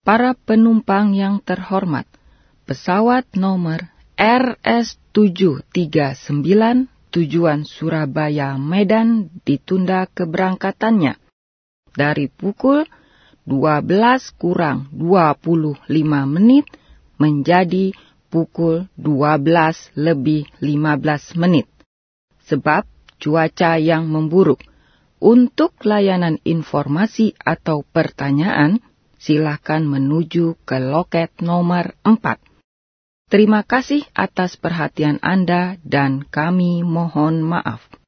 Para penumpang yang terhormat, pesawat nomor RS739 tujuan Surabaya Medan ditunda keberangkatannya dari pukul 12 kurang 25 menit menjadi pukul 12 lebih 15 menit. Sebab cuaca yang memburuk. Untuk layanan informasi atau pertanyaan, silakan menuju ke loket nomor 4. Terima kasih atas perhatian Anda dan kami mohon maaf.